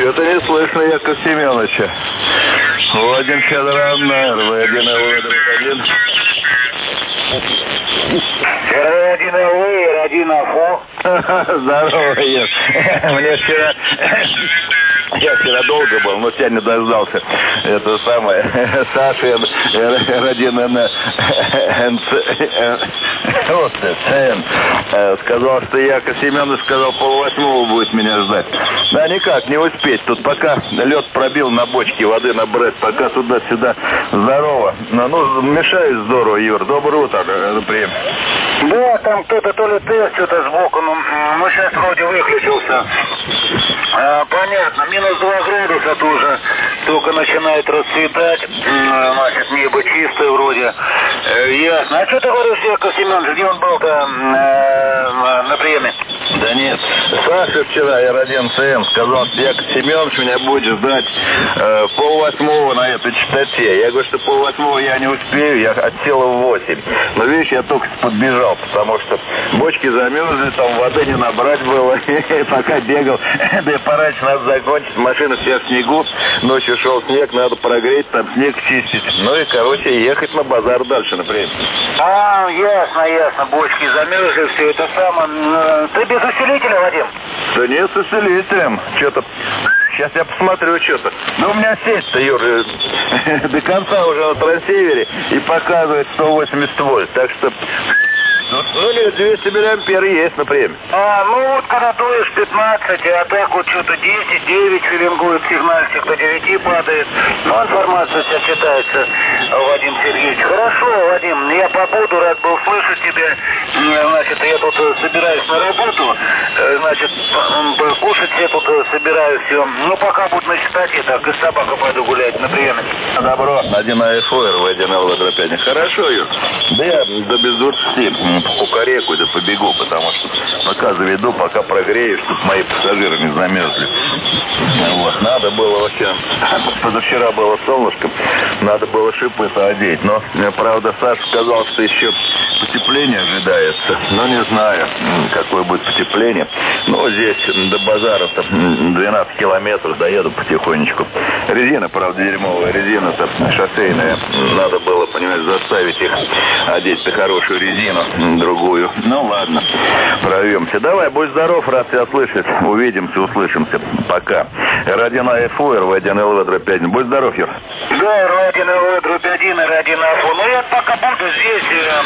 Что-то не слышно, Яков Семеновича. Владимир Федоровна, РВ-1, РВ-1. РВ-1 РВ, РВ-1 АФО. Здорово, Ир. Мне вчера... Я вчера долго был, но тебя не дождался. Это самое. Саша Р1 сказал, что Яков Семенович сказал 7:30 будет меня ждать. Да никак, не успеть. Тут пока лед пробил на бочке воды набрать, пока туда-сюда. Здорово. Ну, мешаюсь здорово, Юр. Доброе утро, прием. Да, там кто-то то ли тест что-то сбоку, ну сейчас вроде выключился. Понятно, минус 2 градуса тоже, только начинает расцветать, значит, небо чистое вроде. Ясно. А что ты говоришь, Яков Семенович, где он был-то на приеме? Да нет, Саша вчера, Р1ЦМ, сказал, что Яков Семенович меня будет ждать 7:30 на этой частоте. Я говорю, что 7:30 я не успею, я отсел в 8. Но видишь, я только подбежал, потому что бочки замерзли, там воды не набрать было, и пока бегал, да и пораньше надо закончить, машина вся в снегу, ночью шел снег, надо прогреть, там снег чистить. Ну и, короче, ехать на базар дальше, например. Ясно, бочки замерзли, все это самое. Ты без усилителя, Вадим? Да нет, с усилителем. Что-то... Сейчас я посмотрю что-то. Ну, у меня сеть-то, Юр, до конца уже на трансивере и показывает 180 вольт. Так что... Ну, нет, 200 миллиампер есть, например. Ну вот, когда дуешь 15, а так вот что-то 10, 9 филингует сигнальчик, до 9 падает. Ну, информация вся читается, Вадим Сергеевич. Хорошо, Вадим, я побуду, рад был слышать тебя. Значит, я тут собираюсь на работу, значит, кушать все тут собираю, все. Ну, пока буду на частоте, так, и с собакой пойду гулять на приеме. Добро, 1 АФО, РВ-1 ЛВ-5. Хорошо, Юр. Да я до без 20 по Кукареку да побегу, потому что пока заведу, пока прогрею, чтобы мои пассажиры не замерзли. Вот, надо было вообще, позавчера было солнышко, надо было шипы-то одеть, но, правда, Саша сказал, что еще потепление ожидается, но не знаю, какое будет потепление. Ну, здесь до базара-то 12 километров доеду потихонечку. Резина, правда, дерьмовая резина-то шоссейная, надо было, понимаешь, заставить их одеть-то хорошую резину, другую. Ну, ладно, прорвемся. Давай, будь здоров, рад тебя слышать. Увидимся, услышимся. Пока. Р1 АФО, РВ-1 ЛВ-5. Будь здоров, Юр. Да, Р1 ЛВ-1, Р1 АФО. Ну, я пока буду здесь,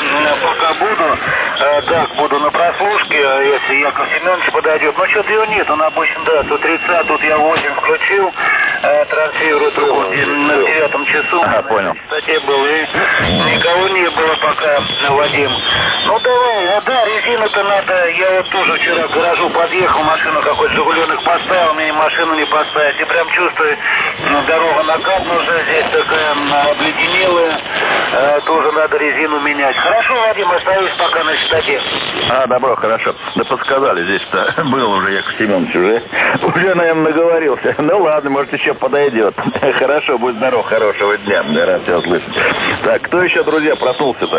так, буду на прослушке, если Яков Семенович подойдет. Но что-то его нет, он обычно, да, 130, тут я 8 включил, трансферу трубу на 9 часу. Понял. Кстати, был, и никого не было пока, Вадим. Ну, давай, да, резину-то надо, я вот тоже вчера к гаражу подъехал, машину какой-то «Жигуленок» поставил, мне машину не поставить, и прям чувствую, дорога накатана уже, здесь такая обледенелая, тоже надо резину менять. Хорошо, Вадим, остаюсь пока на частоте. Добро, хорошо. Да подсказали, здесь-то был уже Яков Семенович, уже, наверное, наговорился. Ну, ладно, может, еще подойдет. Хорошо, будь здоров, хорошего дня, рад тебя слышать. Так, кто еще, друзья, проснулся-то?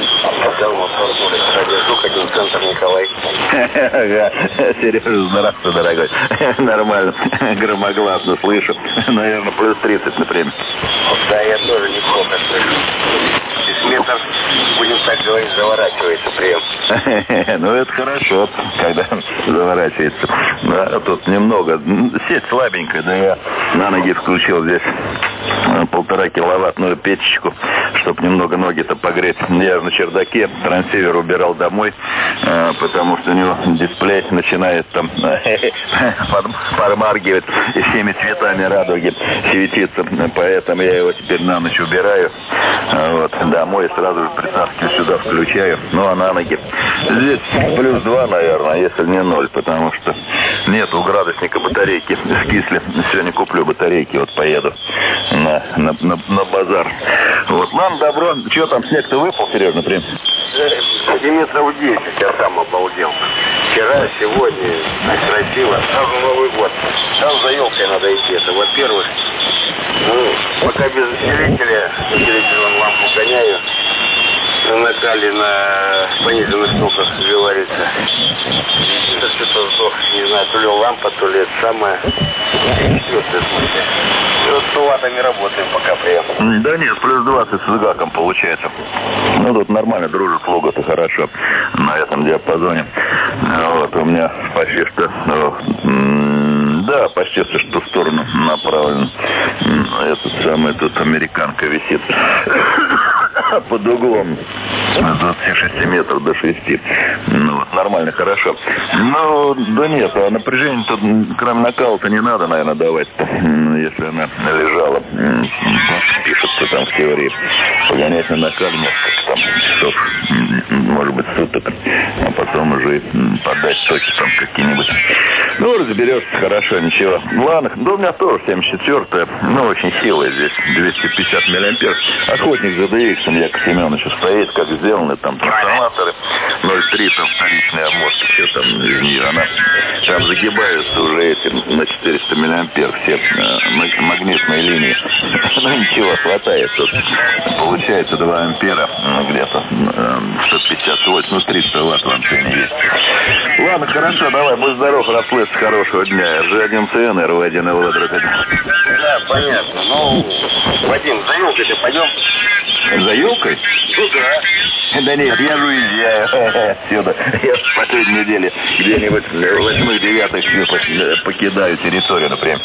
Один центр Николай. Ага, Сережа, здравствуй, дорогой. Нормально, громогласно слышу. Наверное, плюс 30, например. Да, я тоже неплохо слышу. Метр, будем так говорить, заворачивается прием. Ну, это хорошо, когда заворачивается. Да, тут немного. Сеть слабенькая, да я на ноги включил здесь 1,5 киловаттную печечку, чтобы немного ноги-то погреть. Я на чердаке трансивер убирал домой, потому что у него дисплей начинает там подмаргивать и всеми цветами радуги светиться. Поэтому я его теперь на ночь убираю. Вот, домой сразу же притаскиваю сюда, включаю. Ну, а на ноги. Здесь плюс 2, наверное, если не 0, потому что нету градусника батарейки. Скисли. Сегодня куплю батарейки, вот поеду на базар. Вот, ладно, добро. Что там, снег-то выпал, Сереж, например? Сантиметров 10, я сам обалдел. Вчера, сегодня, красиво. Сразу Новый год. Там за елкой надо идти. Это, во-первых, пока без усилителя, вон лампу гоняю. накале на пониженных токах заварится. Это что-то сдох, не знаю, то ли лампа, то ли это самое. Четвертое смысле. И вот с ватами работаем, пока приехал. Да нет, плюс 20 с гаком получается. Ну, тут нормально дружит лого-то хорошо на этом диапазоне. Вот, у меня почти что... Да, почти что в ту сторону направлен. Этот самый тут американка висит под углом с 26 метров до 6. Ну, вот, нормально, хорошо. Ну, да нет, а напряжение тут, кроме накала-то, не надо, наверное, давать, если она лежала. Пишется там в теории. Погонять на накале несколько там часов, может быть, суток, а потом уже подать токи там какие-нибудь. Ну, разберешься, хорошо, ничего. Ладно, да у меня тоже 74-я, ну, очень силая здесь, 250 миллиампер. Охотник за DX, Яков Семенович, стоит, как сделаны, там трансформаторы, 0,3, там вторичный обмотки, все там из нее, она там загибаются уже эти на 400 миллиампер все магнитные линии. Ну, ничего, хватает тут. Получается 2 ампера, где-то 150 вольт, ну, 300 ватт в антенне есть. Ладно, хорошо, давай, будь здоров, расслышь, хорошего дня. RG1CN, RV1LV. Да, понятно. Ну, Вадим, за елкой-то пойдем? За елкой? Ну да. Да нет, я же уезжаю отсюда. Я в последней неделе где-нибудь в 8-9 покидаю территорию, например.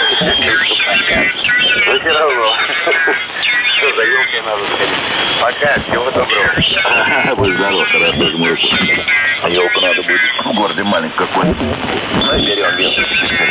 Ну, все равно. Что, за елкой надо сходить. Пока, всего доброго. Будь здоров, хорошо, жму руку. Елку надо будет в городе маленький какой-нибудь. Ну, берем вес.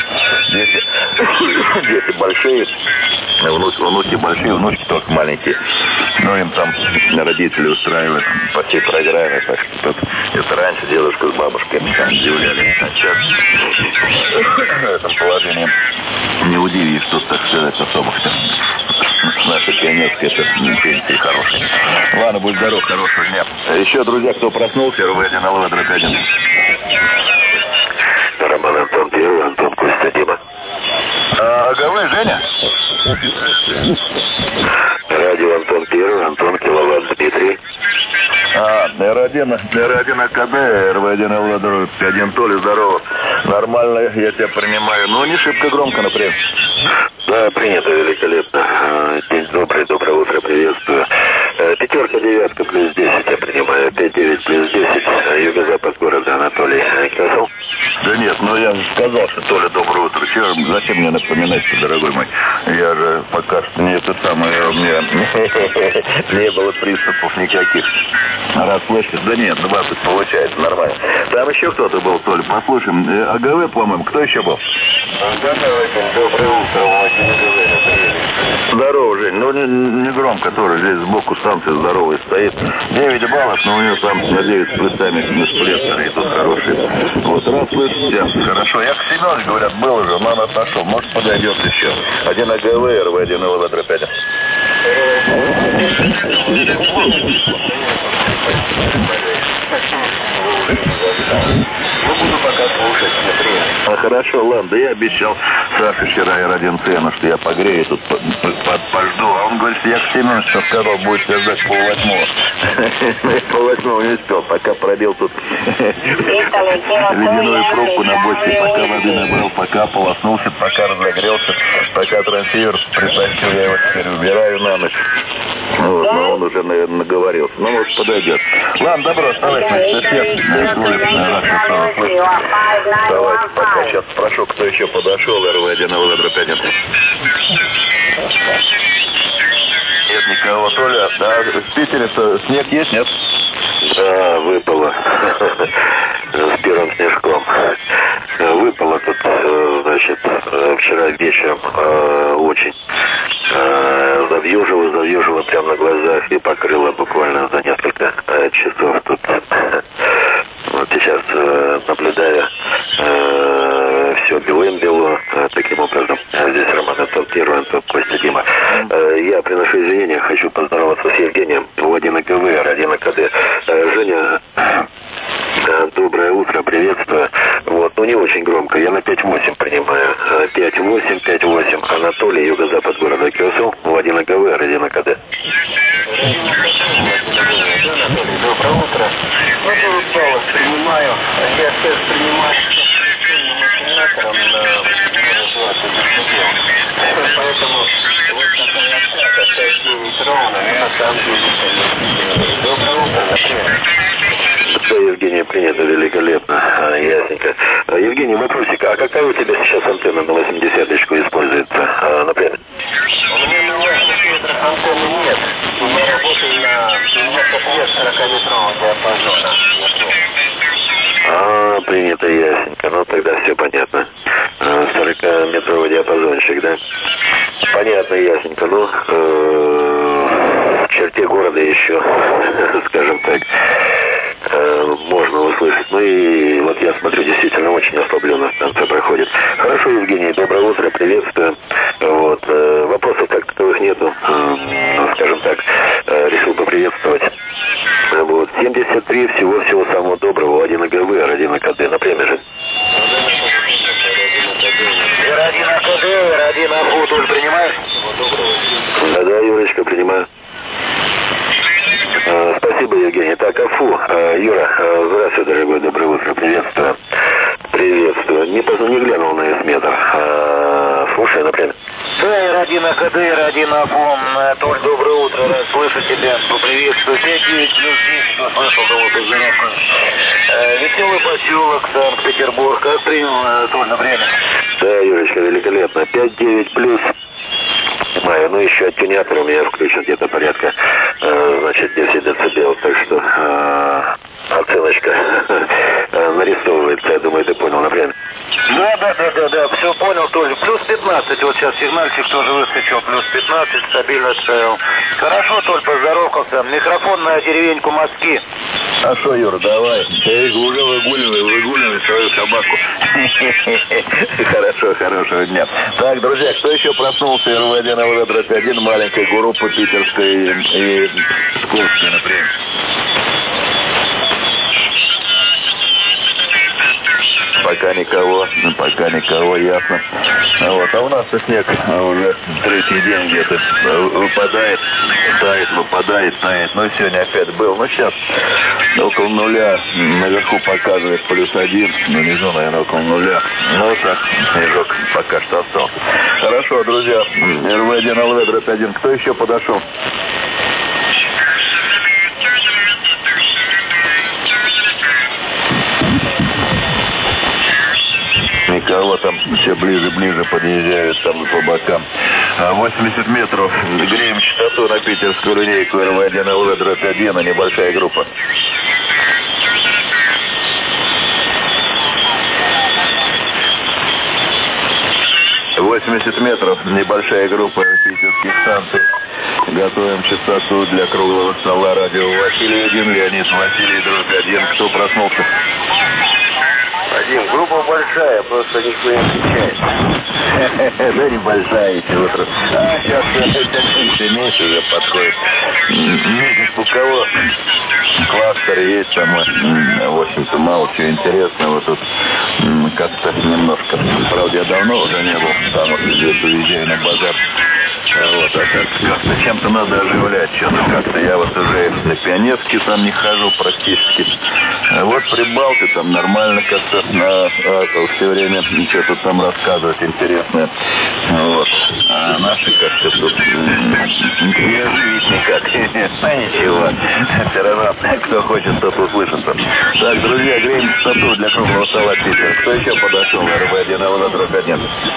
Дети большие, внуки большие, внучки только маленькие. Ну, им там родители устраивают по всей программе. Так что это раньше дедушка с бабушкой там удивляли. А сейчас в этом положении не удивишь, что, так сказать, особых-то. Наши пионерские пенсии хорошие. Ладно, будь здоров, хорошего дня. Еще, друзья, кто проснулся, RV1LV-1. Роман, Антон Первый, Антон Костя, Дима. АГВ, Женя? Радио Антон Первый, Антон Киловатт, Дмитрий. R1 АКД, RV1LV-1, Толя, здорово. Нормально, я тебя принимаю. Ну, не шибко громко, например. Да, принято, великолепно. День добрый, доброе утро, приветствую. 5, 9, плюс 10 я принимаю. 5, 9, плюс 10. Юго-запад города Анатолий. Козел? Да нет, ну я же сказал, что Толя, доброе утро. Чего, зачем мне напоминать-то, дорогой мой? Я же пока что не это самое, у меня не было приступов никаких. Расслышишь? Да нет, 20 получается, нормально. Там еще кто-то был, Толя, послушаем. АГВ, по-моему, кто еще был? Доброе утро, Здорово, Жень. Ну, не громко тоже. Здесь сбоку станция здоровая стоит. 9 баллов, но у нее там на 9 с плюсами сплеттеры идут хорошие. Вот, раз слышите, хорошо. Яков Семенович, говорят, был уже, но он отошел. Может, подойдет еще. 1 АГВ, RV1LV-1. Ну, буду пока слушать, смотри. Хорошо, ладно, да я обещал Саше вчера R1CN, что я погрею тут, пожду. А он говорит, что Яков Семенович сказал, будет тебя ждать 7:30. 7:30 не успел, пока пробил тут ледяную пробку на бочке, пока воды набрал, пока полоснулся, пока разогрелся, пока трансивер притащил, я его теперь убираю на ночь. Вот, но он уже, наверное, наговорился. Ну, вот, подойдет. Ладно, добро, оставайся, сосед. Давайте, пока сейчас спрошу, кто еще подошел, RV1LV-1. Нет никого, Толя. Да, в Питере снег есть, нет? Да, выпало. С первым снежком. Выпало тут, значит, вчера вечером очень. Завьюжило прямо на глазах и покрыло буквально за несколько часов тут. Вот сейчас наблюдаю все белым-бело. Таким образом, здесь Роман, Антон Первый, Антон Костя, Дима. Я приношу извинения, хочу поздороваться с Евгением. У 1 АКВ, 1 АКД. Женя, Доброе утро, приветствую. Вот, ну не очень громко, я на 5-8 принимаю. 5-8. Анатолий, юго-запад города Кёсел, Владимир АГВ, Родина КД. Анатолий, доброе утро. Вот я устал, принимаю. Я тест принимаю максиматором на минус 20 децибел. Поэтому вот такая атака, 5-9 ровно, и на самом деле. Доброе утро, например. Да, Евгений, принято великолепно. Ясненько. Евгений, вопросик, а какая у тебя сейчас антенна на 80-очку используется? Например? У меня на 80 метрах антенны нет. Я работаю на 40-метрового диапазона. Принято, ясненько. Ну, тогда все понятно. 40-метровый диапазончик, да? Понятно, ясненько. Ну, в черте города еще, скажем так, можно услышать. Ну и вот я смотрю, действительно очень ослабленно станция проходит. Хорошо, Евгений, доброе утро, приветствую. Вот, вопросов как таковых нету, скажем так, решил поприветствовать. Вот, 73, всего самого доброго, Владимир АГВ, Родина КД, на премии же. Родина КД, Родина АФУ, Толь, принимаешь? Да, Юрочка, принимаю. Спасибо, Евгений. Так, АФУ. Юра, здравствуй, дорогой, доброе утро, приветствую. Не глянул на эсметр. Слушай, например. Да, Родина КД, Родина АФУ. Толь, доброе утро, рад слышать тебя. Приветствую. 5-9 плюс 10, услышал, кого ты зарядку. Веселый поселок, Санкт-Петербург. Как принял, Толь, например? Да, Юрочка, великолепно. 5-9 плюс. Понимаю, ну еще оттюнятор у меня включен где-то порядка, значит, 10 децибел, так что оценочка нарисовывается, я думаю, ты понял, например. Да, все понял, Толь. Плюс 15, вот сейчас сигнальчик тоже выскочил, плюс 15, стабильно стоял. Хорошо, Толь, поздоровался. Микрофон на деревеньку Москвы. А что, Юра, давай. Ты уже выгуливай свою собаку. Хорошо, хорошего дня. Так, друзья, кто еще проснулся? РВ-1, ЛВ-1, маленькая группа питерская и Псковская, например. Пока никого, ясно. Вот, а у нас снег уже третий день где-то выпадает, тает. Ну, сегодня опять был. Ну, сейчас около нуля. Наверху показывает +1. Внизу, наверное, около нуля. Ну, вот так снежок пока что остался. Хорошо, друзья. РВ-1, ЛВ-1. Кто еще подошел? Никого, там все ближе подъезжают там по бокам. 80 метров. Греем частоту на питерскую линейку РВ-1, ЛВ-1, небольшая группа. 80 метров, небольшая группа питерских станций. Готовим частоту для круглого стола радио. Василий 1, Леонид, Василий, друг 1. Кто проснулся? Вадим, группа большая, просто никто не отвечает. Да небольшая еще утро. Сейчас месяц уже подходит. Месяц у кого кластер есть там, в общем-то, мало чего интересного тут. Как-то немножко. Правда, я давно уже не был, потому что здесь уезжаю на базар. Вот, а как-то чем-то надо оживлять что-то. Как-то я вот уже на Пионерске там не хожу практически. Вот Прибалты там нормально как-то все время что-то там рассказывать интересное. Вот. А наши как-то тут не оживить никак. Ну ничего. Все равно, кто хочет, тот услышится. Так, друзья, греем частоту для круглого стола Питер. Кто еще подошел? РВ-1, ЛВ-1.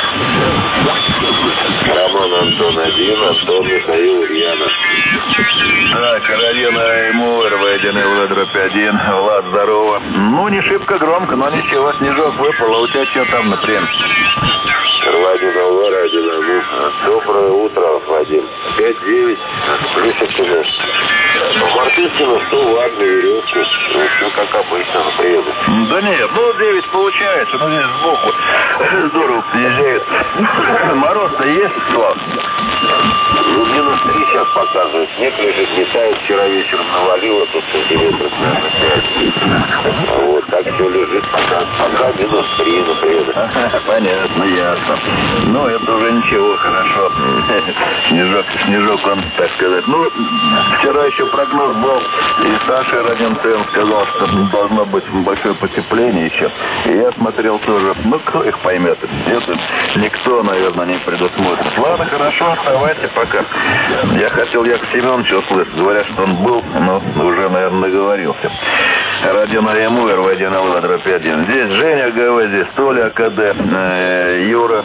Роман, Антон 1, Антон, Михаил, Ульяна. Так, Родина ему, РВ-1, ЛВ-1. Влад, здорово. Ну, не шибко громко, но ничего, снежок выпал. А у тебя что там, например? РВ-1, ЛВ-1. Доброе утро, Вадим. 5-9, плюсиками. В Мартышкино 100 ватт на веревку. Ну, все как обычно, на приеду. Да нет, ну 9 получается, но здесь сбоку здорово приезжает. Мороз-то есть, Слав? Ну, -3 сейчас показывает снег лежит, не тает, вчера вечером навалило, тут сантиметров, наверное, 5. Вот, так все лежит, пока минус 3, например. Понятно, ясно. Ну, это уже ничего, хорошо. Снежок он, так сказать. Ну, вчера еще прогноз был, и Саша Родин-Цен сказал, что должно быть большое потепление еще. И я смотрел тоже, ну, кто их поймет? Это никто, наверное, не предусмотрит. Ладно, хорошо, оставайте пока. Я хотел Якова Семеновича услышать. Говорят, что он был, но уже, наверное, наговорился. Радио на ему, РВ-1Л-5-1. Здесь Женя ГВ, здесь Толя АКД, Юра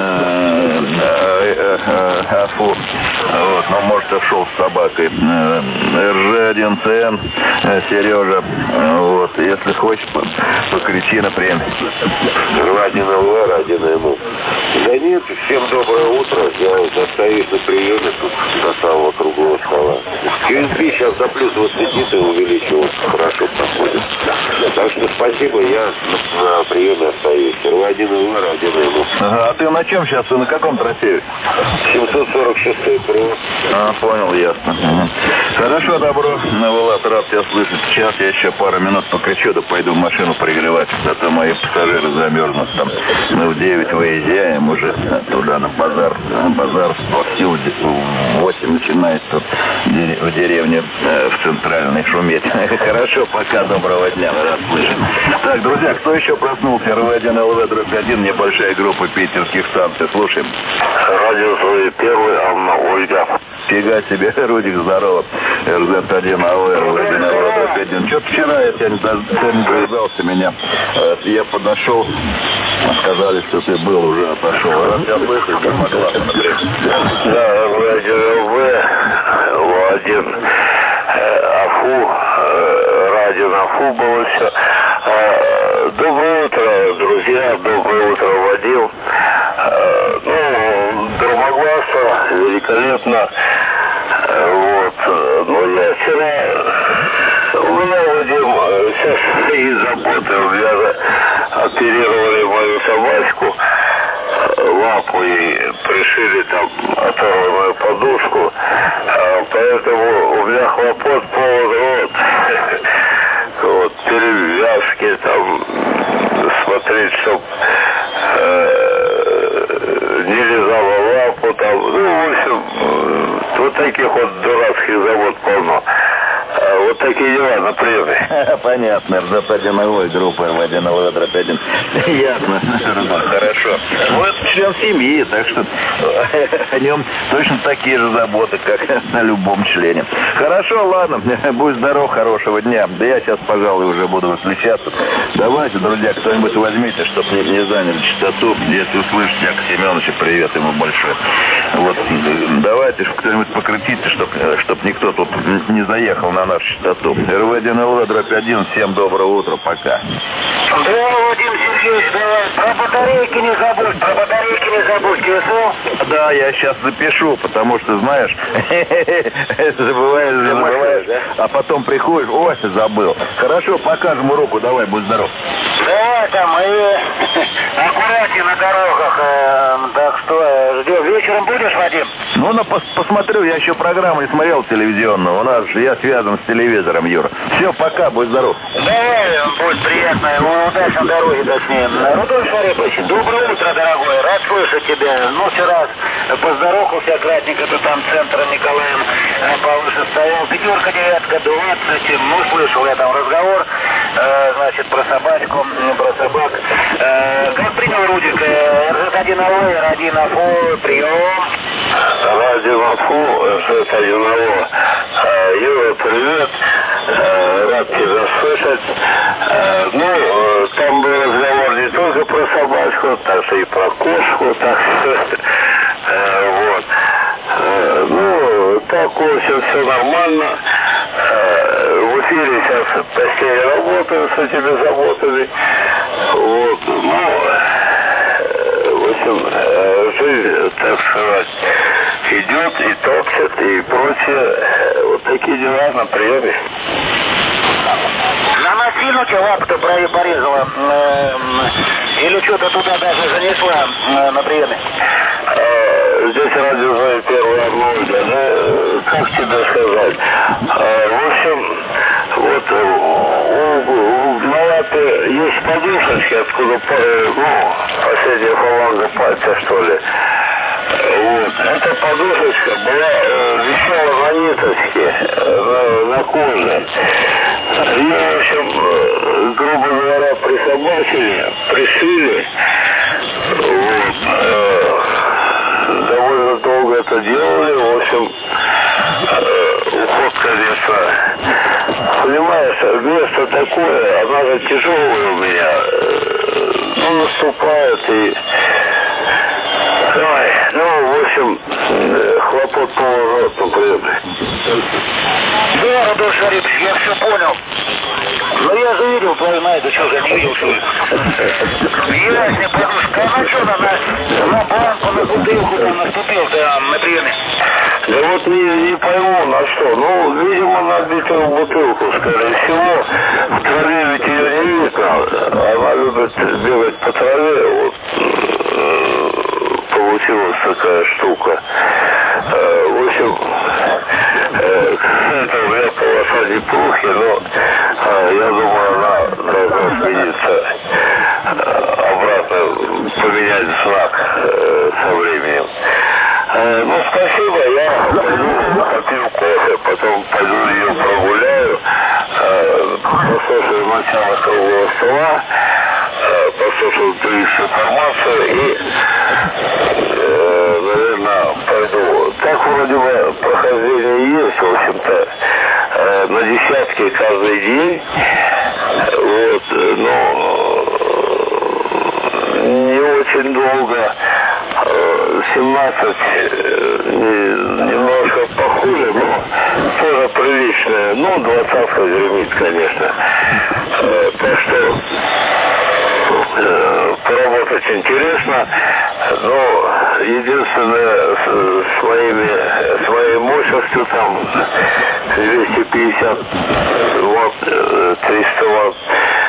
Афу. Вот, ну, может, ушел с собакой. РЖ-1ЦН, Сережа. Вот, если хочешь, покричи, например. РВ-1ЛВ, Радио на ему. Да нет, всем доброе утро. Я остаюсь на приеме тут до самого круглого стола. QNB сейчас до плюс 20 увеличил. Хорошо проходит. Так что спасибо, я на приеме остаюсь. РВ-1ЛВ, Радио на ему. Ага, а ты на чем сейчас? Ты на каком трофее? 746 Pro. Понял, ясно. Угу. Хорошо, добро. Влад, рад тебя слышать. Сейчас я еще пару минут покричу, да пойду в машину пригревать. А то мои пассажиры замерзнут там. Мы в 9 выезжаем уже туда на базар. Базар сил в 8 начинает тут в деревне в центральной шуметь. Хорошо, пока, доброго дня, рад слышать. Так, друзья, кто еще проснулся? РВ-1ЛВ-1, небольшая группа питерских станций. Слушаем. Радио свой первый, Анна Ольга. Фига себе, Рудик, здорово. РЗ-1, РВ-1ЛВ-1. Что-то вчера я тебя не дождался меня. Я подошел, сказали, что ты был, уже отошел. Раз я слышал, не могла, например. Да, РВ-1ЛВ, Л1, Афу, радио на Афу было все. Доброе утро, друзья, доброе утро, Вадим. Ну, громогласно, великолепно. Вот. Ну, я вчера... У меня, Вадим, сейчас и заботы. У меня оперировали мою собачку. Лапу ей пришили, там, оторванную подушку. Поэтому у меня хлопот полон рот. Вот, перевязки, там, смотреть, чтоб не лизала лапу, там, ну, в общем, вот таких вот дурацких забот полно. Вот такие дела на приеме. Понятно, РЗ-1 группа РВ-1ЛВ-1. Ясно, хорошо. Ну, это член семьи, так что о нем точно такие же заботы, как на любом члене. Хорошо, ладно, будь здоров, хорошего дня. Да я сейчас, пожалуй, уже буду выключаться. Давайте, друзья, кто-нибудь возьмите, чтобы не заняли частоту. Если услышите Якова Семеновича, привет ему большой. Вот, давайте кто-нибудь покрутите, чтобы никто тут не заехал на нашу частоту. РВ-1ЛВ-1, всем доброго утра, пока. Да, Владимир Сергеевич, давай, про батарейки не забудь, слышал? Да, я сейчас запишу, потому что, знаешь, забываешь, а потом приходишь, ой, забыл. Хорошо, покажем руку, давай, будь здоров. Давай там, и аккуратнее на дорогах, так что, ждем. Вечером будешь, Вадим? Ну, посмотрю, я еще программу не смотрел телевизионную, у нас же, я связан с телевизором, Юра. Все, пока, будь здоров. Давай, будет приятно, удачи на дороге, точнее. Рудольф Фарипович, доброе утро, дорогой, рад слышать тебя. Ну, вчера поздоровался аккуратненько, ты там центр Николаем повыше стоял. 5, 9, 20, ну, слышал я там разговор, значит, про собачку, про собак. Как принял Рудик? РЗ-1ЛВ, Радио Афу, прием. Радио Афу, РЗ-1ЛВ. Юра, привет. Рад тебя слышать. Ну, там был разговор не только про собачку, так что и про кошку, так что, вот. Ну, так, в общем, все нормально. В эфире сейчас почти работаю с этими заботами. Вот, ну, в общем, жизнь, так сказать, идет и топчет, и прочее. Вот такие дела на приеме. Она сильно тебя лапу-то порезала? Или что-то туда даже занесла на приеме? Здесь радио «Первая Ольга», как тебе сказать, в общем, вот у лапе есть подушечки, откуда, последняя фаланга пальца, что ли. Вот. Эта подушечка была, висела на ниточке, на коже. Ее, в общем, грубо говоря, присобачили, пришили. Вот. Довольно долго это делали. В общем, уход, конечно, понимаешь, место такое, она же тяжелая у меня. Наступает и... Ой, в общем, хлопот полужет, например. Да, Рудольф Шарифович, я все понял. Но я же видел, понимаете, да что же не видел, что ли? Ясная подушка, а на что на банку, на бутылку там наступил, да, на приеме? Да вот не пойму на что. Видимо, на битую бутылку, скорее всего. В траве ведь ее не видно. Она любит бегать по траве, вот. Получилась такая штука. В общем, это у меня полоса непухи, но я думаю, она должна смениться обратно, поменять знак со временем. Спасибо, я пойду попью кофе, потом пойду ее прогуляю, послушаю начало круглого стола, послушаю информацию и, наверное, пойду. Так вроде бы прохождение есть, в общем-то, на десятки каждый день, вот, но не очень долго. 17 немножко похуже, но тоже приличное. 20-ка гремит, конечно. Так что поработать интересно, но единственное, с моей мощностью там 250 ватт, 300 ватт,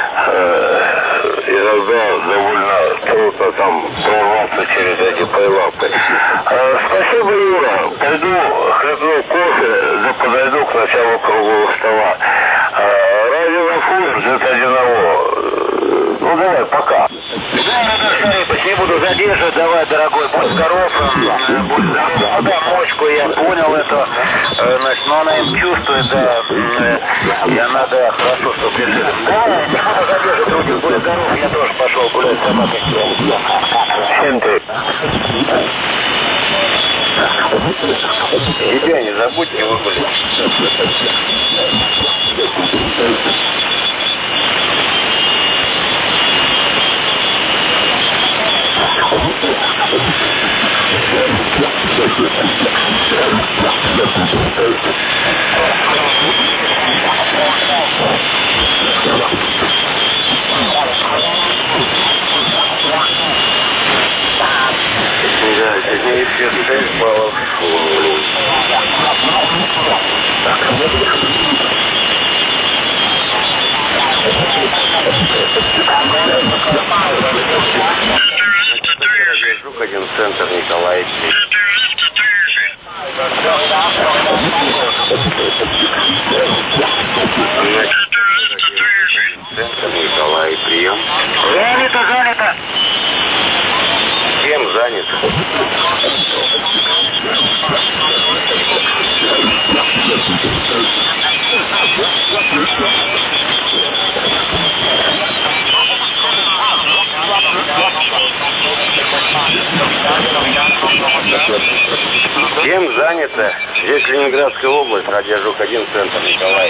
иногда довольно трудно там прорваться через эти пайлапы. Спасибо, Юра. Пойду хлебну кофе, да подойду к началу круглого стола. Радио Фур, где-то одного. Давай, пока. Не буду задерживать, давай, дорогой, будь здоров, будь здоров. Да, мочку, я понял это, значит, но она им чувствует, да, и она, да, хорошо, что пришли. Давай, не буду задерживать, других, будь здоров, я тоже пошел гулять с собакой. Всем ты. Тебя не забудьте выгулить. Да, сегодня эфир 6 баллов. Жук, 1 центр, Николай. Центр, Николай, прием. Занято. Кем занят? Кем занято? Здесь Ленинградская область, радио Жук-1, центр, Николай.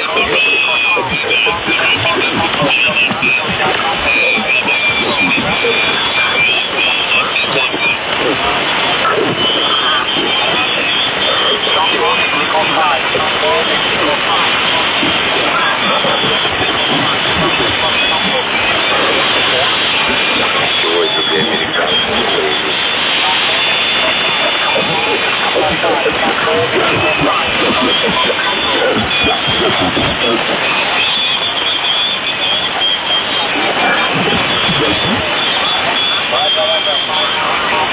Чего это для американцев? Давай.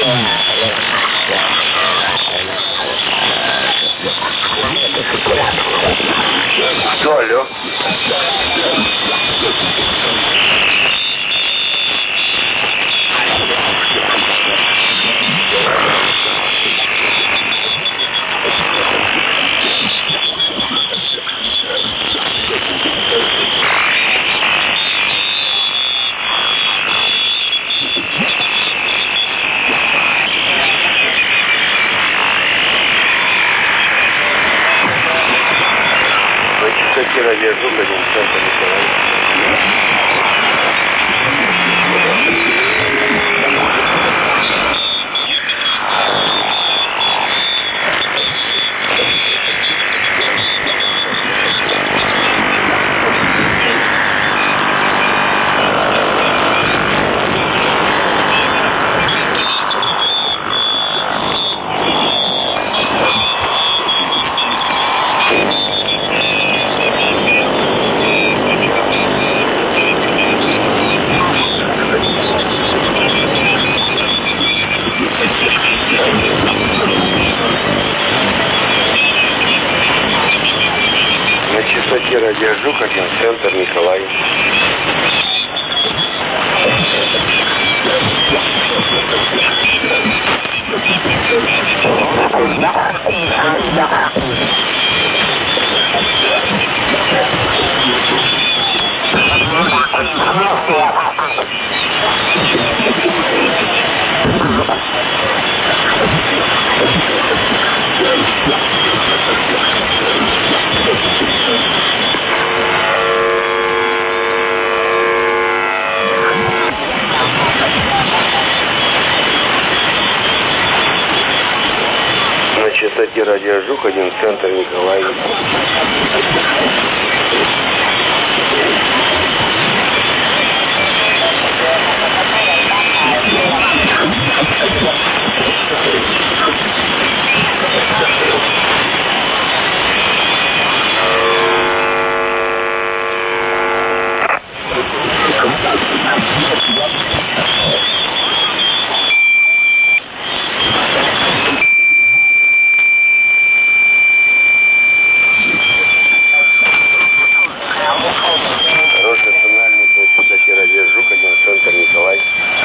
Что, алло? Радиозвук, один центр Николай. Радиожук, один центр Николай. На частоте радиожук, один центр Николай. Радиожук, один центр Николай.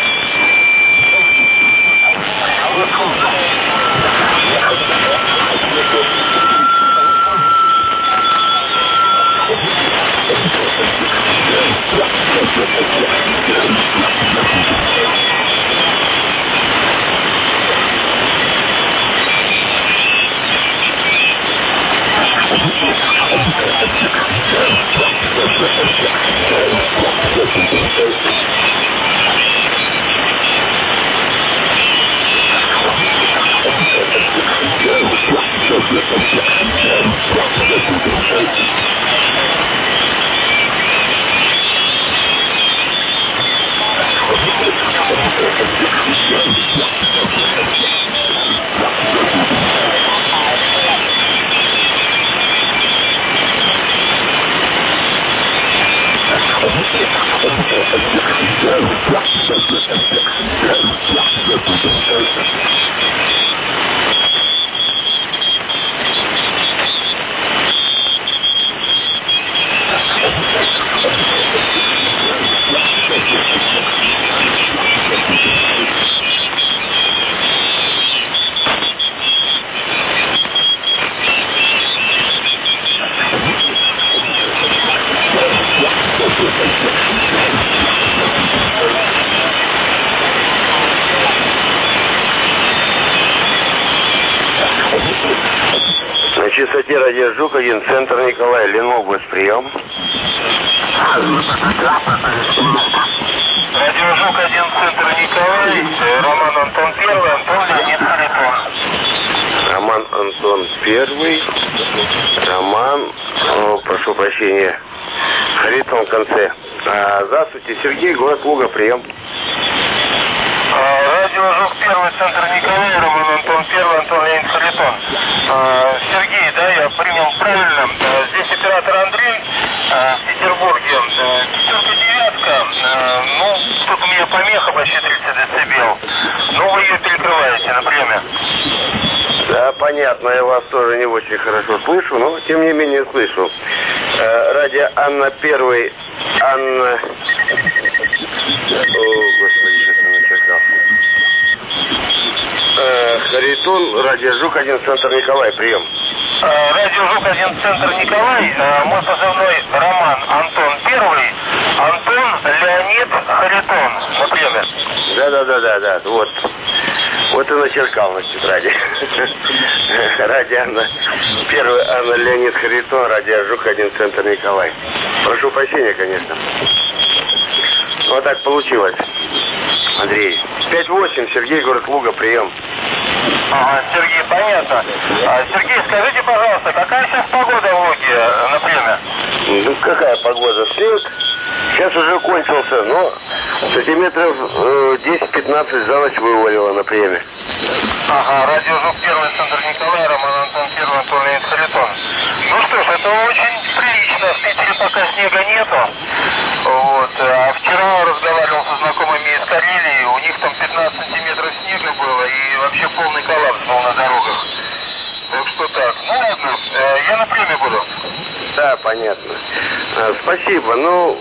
На частоте радиожук, один центр Николай, Ленобласть, прием. Радиожук, один центр Николай, Роман Антон Первый, Антон Леонид Харитон. Роман Антон Первый, Роман, прошу прощения, Харитон в конце. Здравствуйте, Сергей, город Луга, прием. Радиожук, первый центр Николай, Роман Антон Первый, Антон Леонид Харитон. Сергей, да, я принял правильно. Здесь оператор Андрей в Петербурге. Пятерка, девятка. Ну, тут у меня помеха почти 30 децибел. Ну, вы ее перекрываете. понятно, я вас тоже не очень хорошо слышу, но тем не менее слышу. Радио Анна Первый, Анна... О, господи, что-то начеркал. Харитон, радио Жук-1, центр Николай, прием. Радио Жук-1, центр Николай, мой позывной Роман, Антон Первый, Антон Леонид Харитон, например. Да, вот и начеркал на тетради. Радио Анна Первый, Анна Леонид Харитон, радио Жук-1, центр Николай. Прошу прощения, конечно. Вот так получилось, Андрей. 5-8, Сергей, город Луга, прием. Ага, Сергей, понятно. Сергей, скажите, пожалуйста, какая сейчас погода в Луге, например? Ну, какая погода? Снег. Сейчас уже кончился, но сантиметров 10-15 за ночь вывалило на приеме. Ага, радио Жук, Первый, центр Николай, Роман, Антон Первый, Антон Леонид Харитон. Ну что ж, это очень прилично. В Питере пока снега нету. Вот. А вчера разговаривал со знакомыми из Карелии, у них там 15 сантиметров снега было и вообще полный коллапс был на дорогах. Так что так. Ну ладно, я на приеме буду. Да, понятно. Спасибо. Ну,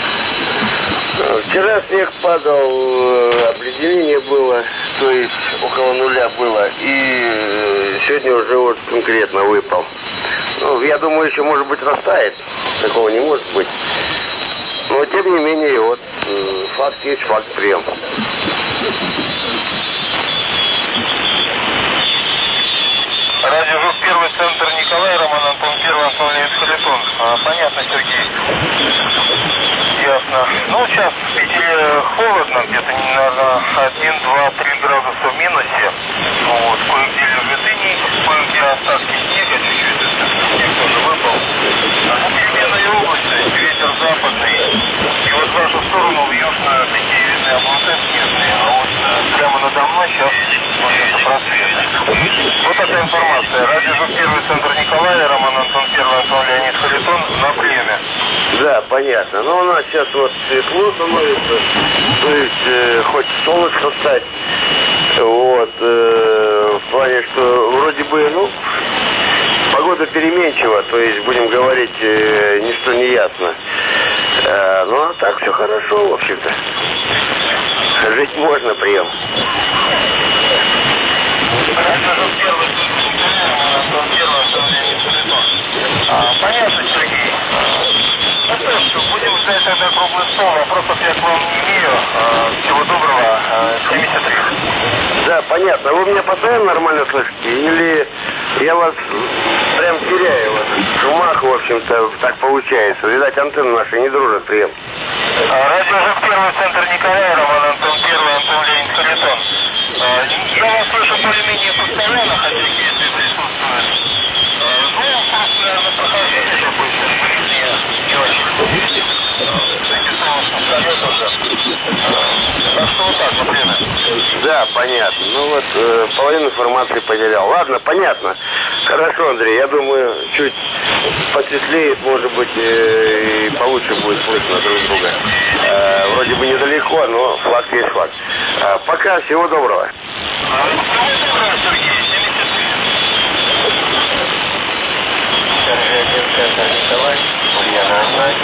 вчера снег падал, обледенение было, то есть около нуля было, и сегодня уже вот конкретно выпал. Ну, я думаю, еще может быть растает, такого не может быть. Но тем не менее, вот факт есть факт, прием. Радио Жук, Первый, центр Николай, Роман, Антон Первый, Антон Леонид Харитон. Понятно, Сергей. Ясно. Ну, сейчас в Питере холодно, где-то, наверное, 1, 2, 3 градуса в минусе. Вот, кое-где лежит иней, кое-где остатки снега, чуть-чуть снег тоже выпал. А переменная область, ветер западный. И вот в вашу сторону, в южную, такие видны облака снежные. А вот прямо надо мной сейчас это просвет. Вот такая информация. Радио Жук, Первый, центр Николая, Роман, Антон Первый, Антон Леонид Харитон на приеме. Да, понятно. Но у нас сейчас вот светло становится, то есть хоть солнышко встать. Вот, в плане, что вроде бы, ну, погода переменчива, то есть, будем говорить, ничто не ясно. Ну, а так все хорошо, в общем-то. Жить можно, прием. Понятно, Сергей. Ну что ж, будем ждать тогда круглый стол. Вопросов я к вам не имею. Всего доброго. 73. Да, понятно. Вы меня постоянно нормально слышите? Или я вас прям теряю? Вот, в шумах, в общем-то, так получается. Видать, антенны наши не дружат, прием. Радио Жук, Первый, центр Николая, Роман, Антон Первый, Антон Леонид Харитон. Я вас слышу более-менее постоянно, хотя если присутствует. Ну, собственно, на прохождение допустим, мне не очень видим. Так что вот так, например. Да, понятно. Ну вот, половину информации потерял. Ладно, понятно. Хорошо, Андрей, я думаю, чуть посветлеет, может быть, и получше будет слышно друг друга. Вроде бы недалеко, но факт есть факт. Пока, всего доброго. Николай, Ульяна,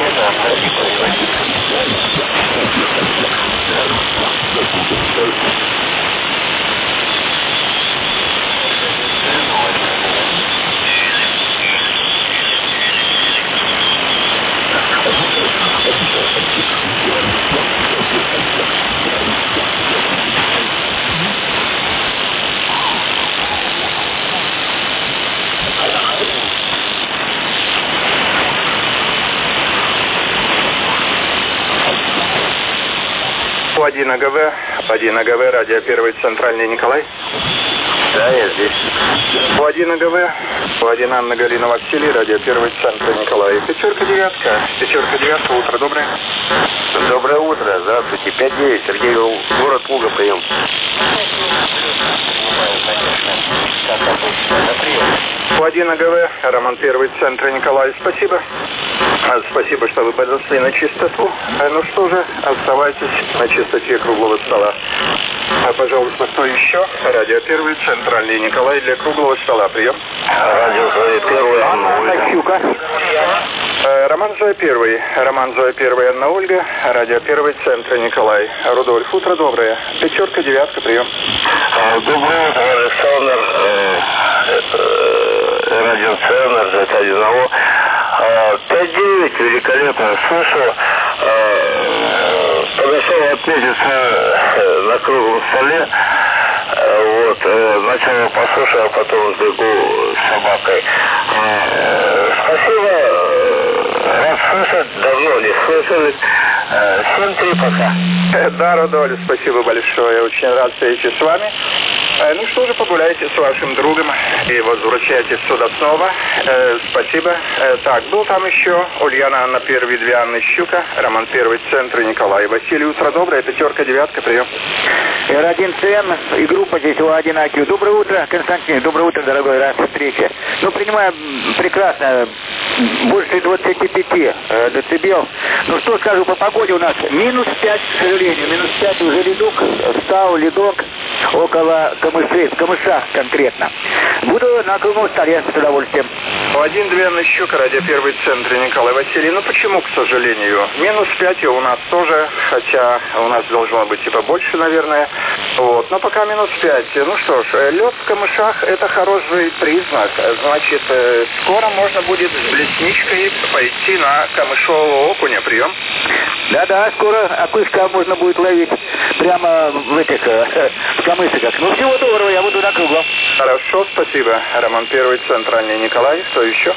По-1 АГВ, радио Первый, центральный Николай. Да, я здесь. По-1 АГВ, По-1 Анна Галина Василий, радио Первый, центр Николай. Пятерка, девятка, утро доброе. Доброе утро, здравствуйте. 5-9, Сергей, город Луга, прием. По-1 АГВ, Роман Первый, центр Николай. Спасибо. Спасибо, что вы подошли на чистоту. Ну что же, оставайтесь на чистоте круглого стола. Пожалуйста, кто еще? Радио первый, центральный Николай, для круглого стола. Прием. Радио первый, Анна Ольга. Роман Зоя первый. Роман Зоя первый, Анна Ольга. Радио первый, центр Николай. Рудольф, утро доброе. Пятерка, девятка, прием. Доброе утро, Александр. Радиоцентр, это 1-0. 5-9, великолепно слышал. Подошел отметиться на круглом столе. Вот, сначала послушал, а потом сбегу с собакой. Спасибо, рад слышать, давно не слышали. 7-3 пока. Да, Рудольф, спасибо большое, очень рад встрече с вами. Ну что же, погуляйте с вашим другом и возвращайтесь сюда снова. Спасибо. Так, был там еще Ульяна Анна первый, 2 Анны Щука, Роман первый, центр Николай. Василий, утро доброе, пятерка, девятка, прием. Р1ЦМ и группа здесь У1АК. Доброе утро, Константин, доброе утро, дорогой, рад встрече. Ну, принимаю прекрасно, больше 25 децибел. Ну, что скажу по погоде у нас? -5, к сожалению, -5 уже ледок, стал ледок около камышей, в камышах конкретно. Буду на круглом столе с удовольствием. 1-2 Анны Щука, радио первый, центр Николай. Василий, ну почему, к сожалению? -5 и у нас тоже, хотя у нас должно быть типа больше, наверное. Вот, но пока -5. Ну что ж, лед в камышах это хороший признак. Значит, скоро можно будет с блесничкой пойти на камышового окуня. Прием. Да-да, скоро окушка можно будет ловить прямо в этих в камышиках. Ну, всего доброго, я буду на круглом. Хорошо, спасибо. Роман первый, центральный Николай. Что еще?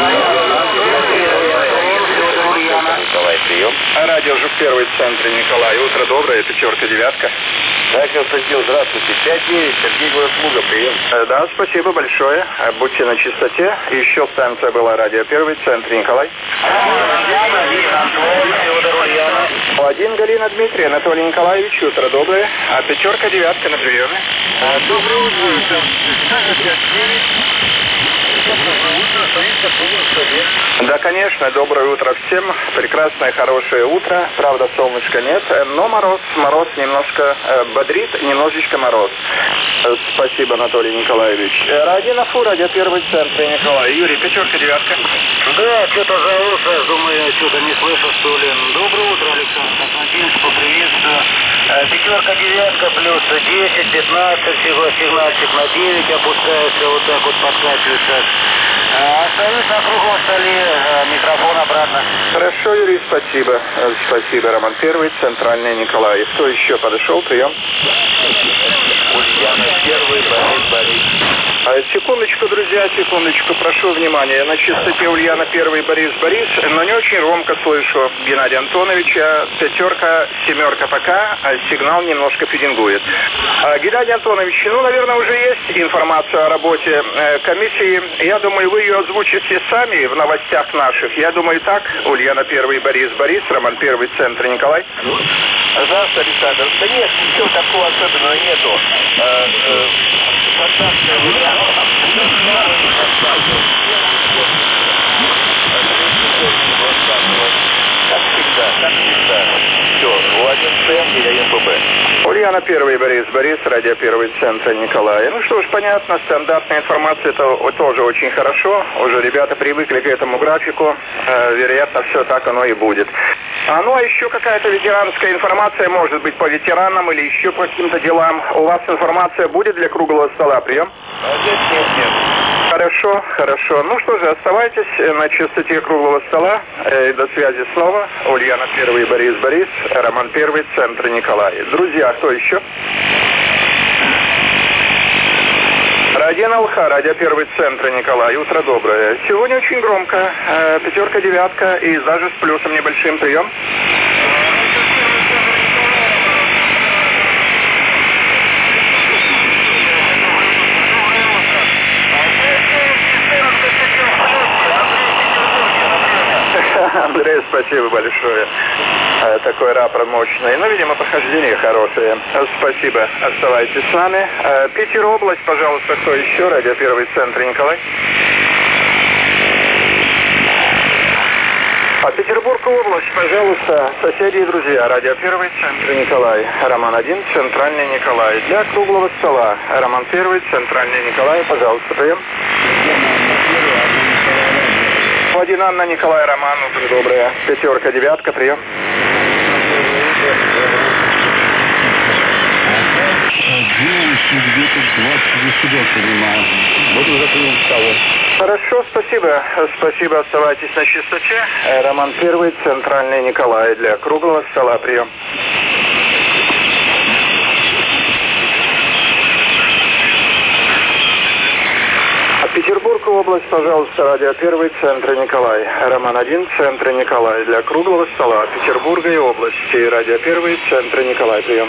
Николай, прием. Радио Жук первый, центр Николай. Утро доброе, пятерка, девятка. Да, Константин, здравствуйте. 5-9, Сергей Город-Слуга, прием. Да, спасибо большое. Будьте на чистоте. Еще станция была радио первый, центр Николай. 1 Галина Дмитрий, Анатолий Николаевич, утро доброе. А пятерка, девятка на приеме. Доброе утро. Да, конечно, доброе утро всем. Прекрасное, хорошее утро. Правда, солнышка нет, но мороз немножко бодрит, немножечко мороз. Спасибо, Анатолий Николаевич. Радио Нафу, радио первый, центр Николай. Юрий, пятерка, девятка. Да, что-то зовут, думаю, что-то не слышу, что ли. Доброе утро, Александр Константинович, поприветствую. Пятерка, девятка, плюс 10, 15, всего сигнальчик на 9 опускается, вот так вот подкачивается. Остаюсь на круглом столе, микрофон обратно. Хорошо, Юрий, спасибо. Спасибо, Роман первый, центральный Николай. Кто еще подошел? Прием. Ульяна первый, Борис. Секундочку, друзья, секундочку, прошу внимания. На частоте Ульяна первый, Борис, но не очень громко слышу Геннадия Антоновича. Пятерка, семерка пока, а сигнал немножко педингует. Геннадий Антонович, ну, наверное, уже есть информация о работе комиссии. Я думаю, вы ее озвучите сами в новостях наших. Я думаю, так. Ульяна первый, Борис, Роман первый, центр Николай. Здравствуйте, Александр. Да нет, ничего такого особенного нету. Как всегда. Все, У1ЦМ и МББ. Ульяна первый, Борис, радио первый, центр Николая. Ну что ж, понятно, стандартная информация, это тоже очень хорошо. Уже ребята привыкли к этому графику. Вероятно, все так оно и будет. Ну, а еще какая-то ветеранская информация, может быть, по ветеранам или еще по каким-то делам. У вас информация будет для круглого стола? Прием? Нет. Хорошо. Ну что же, оставайтесь на частоте круглого стола. До связи снова. Ульяна первый, Борис, Роман первый, центр Николай. Друзья, кто еще? Радио НЛХ, радио первый, центр Николай. Утро доброе. Сегодня очень громко. Пятерка, девятка и даже с плюсом небольшим. Прием. Андрей, спасибо большое. Такой рапорт мощный. Ну, видимо, прохождение хорошее. Спасибо. Оставайтесь с нами. Питер область, пожалуйста, кто еще? Радио первый, центр Николай. А Петербург область, пожалуйста, соседи и друзья. Радио 1, центр Николай. Роман 1, центральный Николай. Для круглого стола. Роман 1, центральный Николай. Пожалуйста, прием. 1 Анна, Николай, Роман. Утро доброе. 5, 9, прием. Хорошо, спасибо. Спасибо, оставайтесь на чистоте. Роман 1, центральный Николай. Для круглого стола прием. Петербург область, пожалуйста, радио 1, центр Николай. Роман 1, центр Николай. Для круглого стола Петербурга и области. Радио 1, центр Николай. Прием.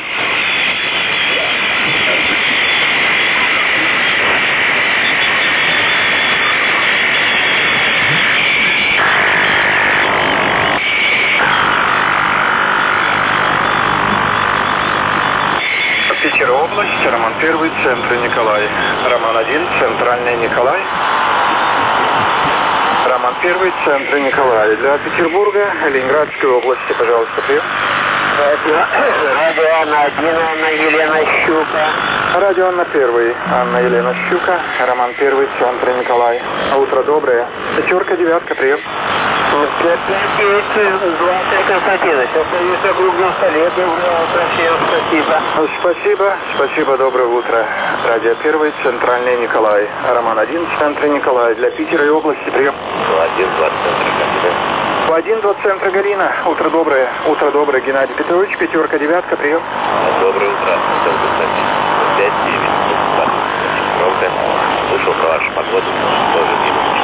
Область, Роман 1, центр Николай. Роман 1, центральный Николай. Роман 1, центр Николай. Для Петербурга, Ленинградской области, пожалуйста, прием. Радио Анна 1, Анна Елена Щука. Радио Анна 1, Анна Елена Щука. Роман 1, центр Николай. Утро доброе. 5, 9, прием. 5, 20 Константинович. Остаюсь на круглом столе. Доброе утро всем. Спасибо. Спасибо, доброе утро. Радио 1, центральный Николай. Роман 1, центр Николай. Для Питера и области прием. 1, 2 центра Галина. 1, 2 центра Галина. Утро доброе. Утро доброе, Геннадий Петрович. 5, 9, прием. Доброе утро, Константин. 5, 9, 20. Ровно. Слышал про вашу погоду. Тоже не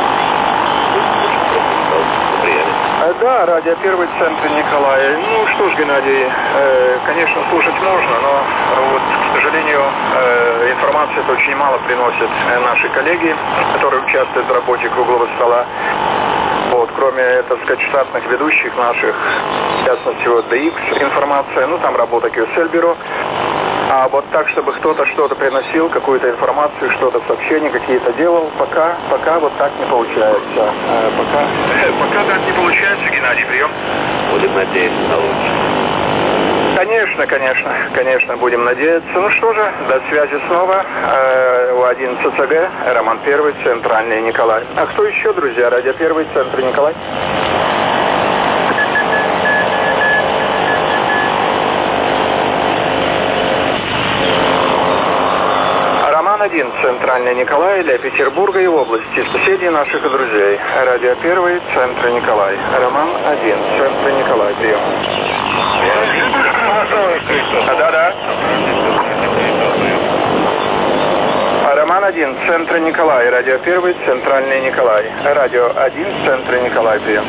Да, радио 1, центр Николая. Ну что ж, Геннадий, конечно, слушать можно, но вот, к сожалению, информации это очень мало приносят наши коллеги, которые участвуют в работе круглого стола. Вот, кроме, так сказать, штатных ведущих наших, в частности, вот DX информация, ну там работа QSL-бюро. А вот так, чтобы кто-то что-то приносил, какую-то информацию, что-то сообщения какие-то делал, пока вот так не получается. Пока так не получается, Геннадий, прием. Будем надеяться на лучшее. Конечно, будем надеяться. Ну что же, до связи снова. У1 ЦЦГ, Роман 1, центральный Николай. А кто еще, друзья? Радио 1, центр Николай. Роман 1, центральный Николай. Для Петербурга и области. Соседей наших и друзей. Радио 1, центр Николай. Роман 1, центр Николай. Прием. Да. Роман 1, центр Николай. Радио 1, центральный Николай. Радио 1, центр Николай. Прием.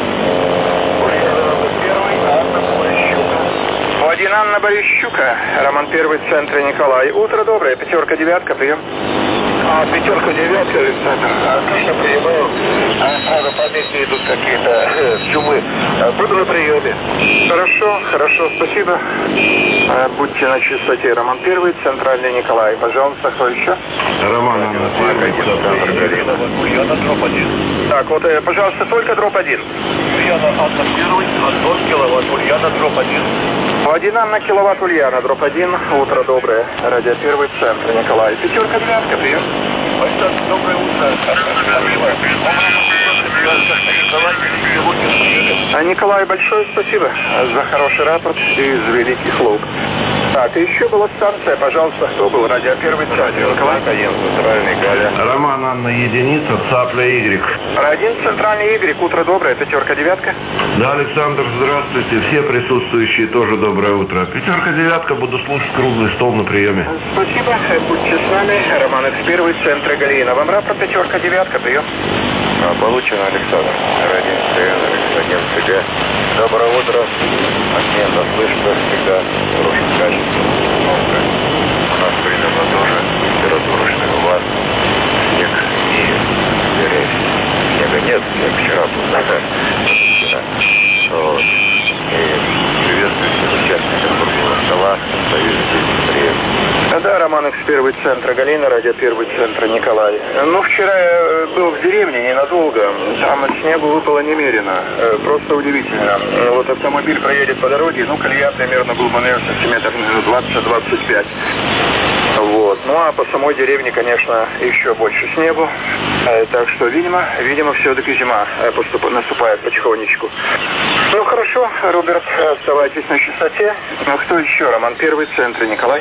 1 Анна Борищука. Роман 1, центр Николай. Утро доброе. 5, 9, прием. 5, 9, Александр. Отлично принимаю. Сразу по месте идут какие-то чумы. Буду на приеме. Хорошо, спасибо. Будьте на чистоте. Роман 1, центральный Николай. Пожалуйста, кто еще? Роман 1, центр Галина. Ульяна, дроп 1. Так, вот, пожалуйста, только дроп 1. Ульяна, Анна 1, Антон, киловатт, Ульяна, дроп 1. 1 Анна, киловатт, Ульяна, дроп 1. Утро доброе. Радио 1, центр Николай. 5, 9, прием. Доброе утро. Николай, большое спасибо за хороший рапорт из Великих Луг. Так, и еще была станция, пожалуйста, кто был? Радио 1, центр Николай. 1, центральный Галя. Роман Анна единица, Цапля Y. 1, центральный Y, утро доброе, 5, 9. Да, Александр, здравствуйте. Все присутствующие тоже доброе утро. 5, 9, буду слушать круглый стол на приеме. Спасибо, будьте с нами. Роман X1, центр Галина. Вам рапорт 5, 9, прием. Получено, Александр. Радио 1 ЦГ. Доброе утро. Отменно слышно всегда. Хорошее качество. У нас примерно тоже температура, что у вас. Снег и снега нет, как вчера был. Вот. И приветствую всех участников круглого стола. Союз здесь прием. Да, Роман из первый центра, Галина, радио первый центр, Николай. Ну, вчера я был в деревне ненадолго, там снегу выпало немерено, просто удивительно. Вот автомобиль проедет по дороге, ну, колея примерно глубиной сантиметров 20-25. Вот. Ну, а по самой деревне, конечно, еще больше снегу. Так что, видимо, все-таки зима наступает потихонечку. Ну, хорошо, Роберт, оставайтесь на частоте. Ну, кто еще? Роман первый центр, Николай.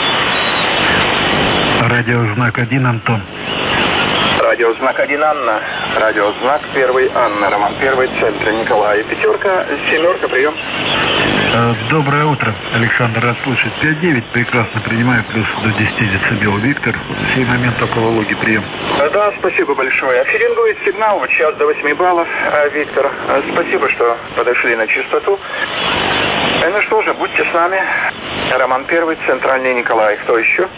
Радиознак 1, Антон. Радиознак 1, Анна. Радиознак 1, Анна. Роман 1, центр, Николай. 5, 7, прием. Доброе утро, Александр, рад слышать. 5-9, прекрасно принимаю, плюс до 10 децибел. Виктор, в сей момент около Луги, прием. Да, спасибо большое. Фидингует сигнал, вот сейчас до 8 баллов. Виктор, спасибо, что подошли на частоту. Ну что же, будьте с нами. Роман 1, центральный, Николай. Кто еще?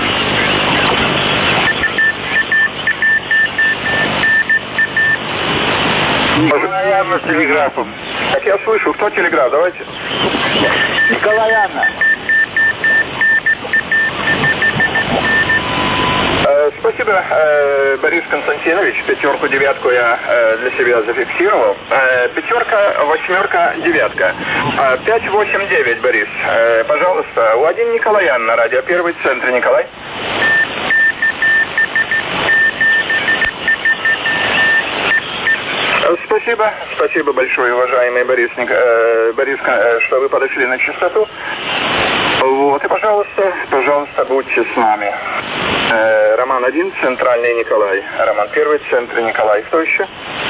Николай Анна с телеграфом. Так я слышу, кто телеграф? Давайте. Николай Анна. Спасибо, Борис Константинович. 5, 9 я для себя зафиксировал. 5, 8, 9. 5, 8, 9, Борис. Пожалуйста, У1 Николай Анна, радио 1, центр, Николай. Спасибо большое, уважаемый Борис, что вы подошли на частоту. Вот, и, пожалуйста, будьте с нами. Роман 1, центральный, Николай. Роман 1, центр, Николай. Кто еще?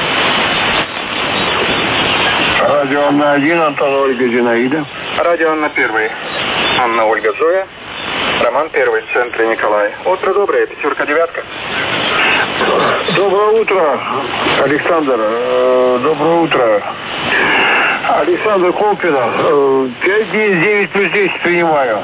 Радио Анна 1, Антон, Ольга, Зинаида. Радио Анна 1, Анна, Ольга, Зоя. Роман 1, центр, Николай. Утро доброе, 5, 9. Доброе утро, Александр. Доброе утро. Александр Колпина. 5-9 плюс 10 принимаю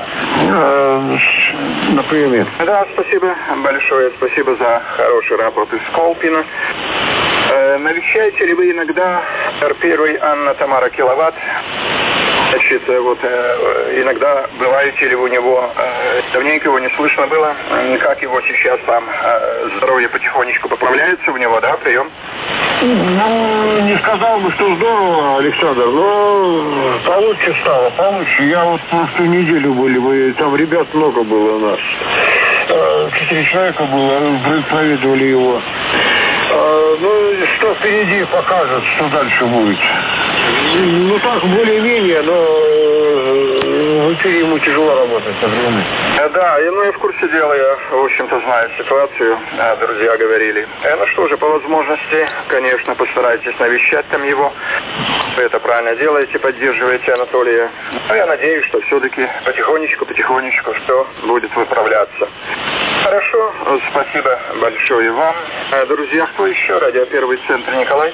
на приеме. Да, спасибо большое. Спасибо за хороший рапорт из Колпина. Навещаете ли вы иногда Р1 Анна Тамара Киловатт? Значит, вот иногда бываете ли вы у него, давненько его не слышно было, как его сейчас там, здоровье потихонечку поправляется у него, да, прием? Ну, не сказал бы, что здорово, Александр, но получше стало, получше. Я вот прошлую неделю были, там ребят много было у нас. 4 человека было, проведывали его. Ну, что впереди покажет, что дальше будет. Ну, так, более-менее, но в эфире ему тяжело работать, например. Да, ну и в курсе дела я, в общем-то, знаю ситуацию, друзья говорили. Ну что же, по возможности, конечно, постарайтесь навещать там его. Вы это правильно делаете, поддерживаете Анатолия. Но я надеюсь, что все-таки потихонечку все будет выправляться. Хорошо, спасибо большое вам. Друзья, кто еще? Радио 1, центр, Николай.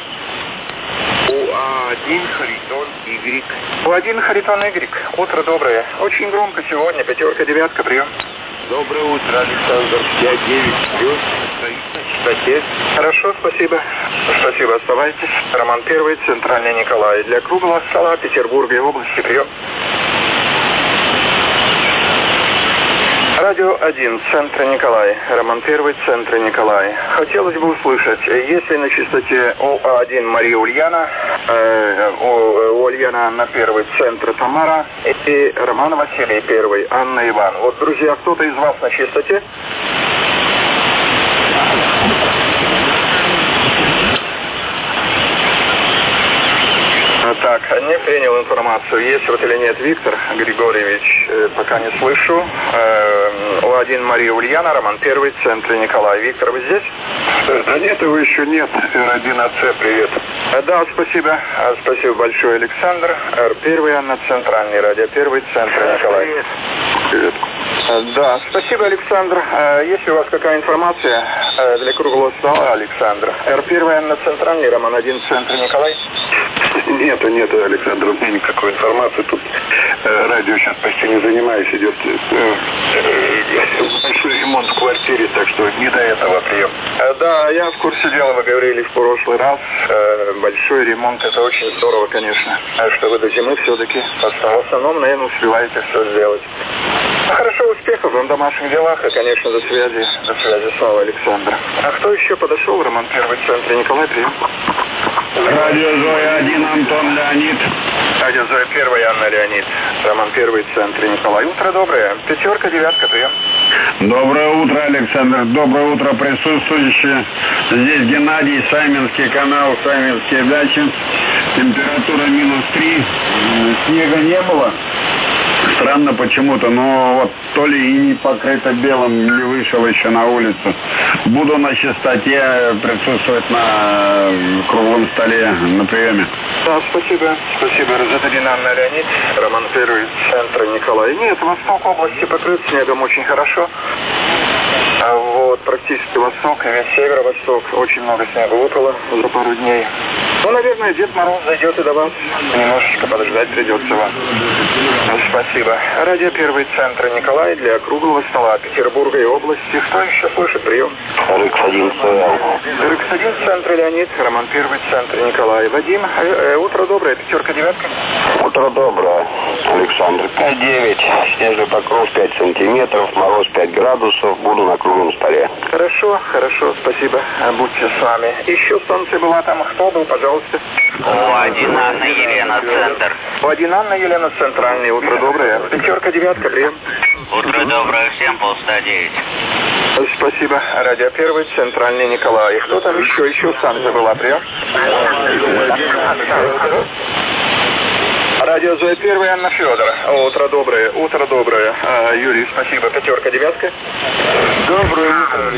У1 Харитон Y. У1 Харитон Y. Утро доброе. Очень громко сегодня. 5, 9, прием. Доброе утро, Александр. 5-9 плюс. Стоит на частоте. Хорошо, спасибо. Спасибо, оставайтесь. Роман 1, центральный, Николай. Для круглого стола Петербурга и области, прием. Радио 1, центр, Николай. Роман 1, центр, Николай. Хотелось бы услышать, если на частоте ОА1 Мария Ульяна, Ульяна Анна 1, центр, Тамара, и Роман Василий 1, Анна Иван. Вот, друзья, кто-то из вас на частоте? Так, не принял информацию, есть вот или нет Виктор Григорьевич, пока не слышу. У1 Мария Ульяна, Роман 1, центр, Николай. Виктор, вы здесь? Да нет, его еще нет. Р1 АЦ, привет. Да, спасибо. Спасибо большое, Александр. Р1 Анна, центральный, радио 1, центр, Николай. Привет. Да, спасибо, Александр. Есть ли у вас какая информация для круглого стола, Александр? Р1 Анна, центральный, Роман 1, центр, Николай. Нет, Александр, у меня никакой информации. Тут радио сейчас почти не занимаюсь. Идет большой ремонт в квартире, так что не до этого прием. Да, я в курсе дела, вы говорили в прошлый раз. Большой ремонт, это очень здорово, конечно. Что вы до зимы все-таки в основном, наверное, успеваете все сделать. Хорошо, успехов. в домашних делах и, конечно, до связи снова, Александр. А кто еще подошел? Роман Первый в центре. Николай, прием. Радио Зоя-1, Антон Леонид. Радио Зоя-1, Анна Леонид. Роман Первый в центре. Николай. Утро доброе. 5, 9, прием. Доброе утро, Александр. Доброе утро, присутствующие. Здесь Геннадий, Сайминский канал, Сайминские дачи. Температура -3. Снега не было. Странно почему-то, но вот то ли и не покрыто белым, не вышел еще на улицу. Буду на чистоте присутствовать на круглом столе на приеме. Да, спасибо. Спасибо. Розетадин Анна Леонид. Роман Первый, центр Николай. Нет, восток области покрыт снегом очень хорошо. А вот практически восток и весь северо-восток. Очень много снега выпало за пару дней. Ну, наверное, Дед Мороз зайдет и до вас. Немножечко подождать придется вам. Спасибо. Радио Первый, центр Николай для круглого стола Петербурга и области. Кто еще слышит? Прием. РХ-1 ЦЛ. РХ-1, центр Леонид. Роман Первый, центр Николай. Вадим, утро доброе. 5, 9. Утро доброе, Александр. 5-9. Снежный покров 5 сантиметров, мороз 5 градусов. Буду на круглом столе. Хорошо, спасибо. Будьте с нами. Еще станция была там. Кто был, пожалуйста? У1 Анна Елена, центр. У1 Анна Елена, центральный. Утро доброе. 5, 9, прием. Утро доброе, всем 8:09. Спасибо. Радио Первый, центральный Николай. Кто там еще? Еще станция была, прием. Радио Зоя Первый, Анна Федор. Утро доброе. Юрий, спасибо. 5, 9. Доброе утро.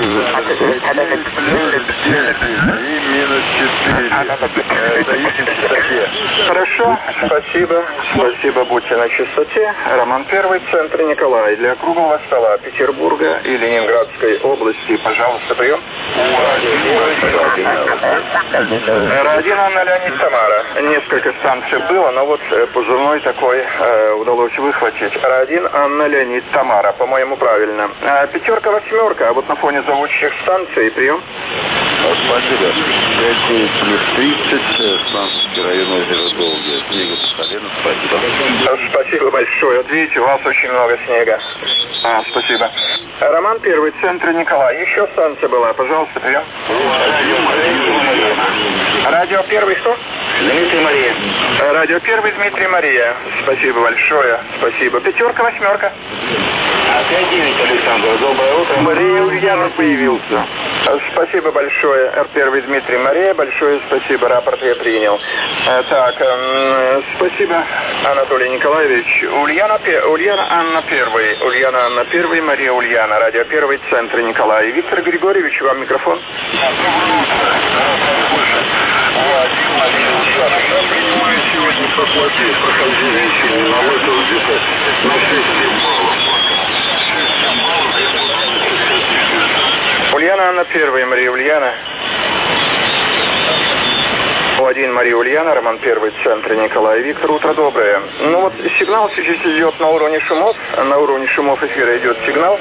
Хорошо, спасибо, будьте на чистоте. Роман Первый, центр Николай. Для круглого стола Петербурга и Ленинградской области. Пожалуйста, прием. Ра-1 Анна Леонид, Тамара. Несколько станций было, но вот позывной такой удалось выхватить. Ра-1 Анна Леонид, Тамара. По-моему, правильно. 5, 8, а вот на фоне зовущих станций прием. Спасибо. 5 плюс 30, Станский район озера Долгое. Снега по колено. Спасибо. Спасибо большое. Вот видите, у вас очень много снега. Спасибо. Роман Первый, центр Николай. Еще станция была. Пожалуйста, прием. Радио Первый, что? Дмитрий Мария. Радио Первый, Дмитрий Мария. Спасибо большое. Спасибо. 5, 8. 5-9, Александр. Доброе утро. Мария Ульянов появился. Спасибо большое. Р1 Дмитрий Мария. Большое спасибо. Рапорт я принял. Так, спасибо, Анатолий Николаевич. Ульяна Анна Первый. Ульяна Анна Первый, Мария Ульяна. Радио Первый, центр Николай. Виктор Григорьевич, вам микрофон. Сегодня проплатить прохождение сильно на 80 на 6 баллов. Ульяна Анна Первая, Мария Ульяна. У1 Мария Ульяна, Роман Первый, центр Николай. Виктор, утро доброе. Ну вот сигнал сейчас идет на уровне шумов. На уровне шумов эфира идет сигнал.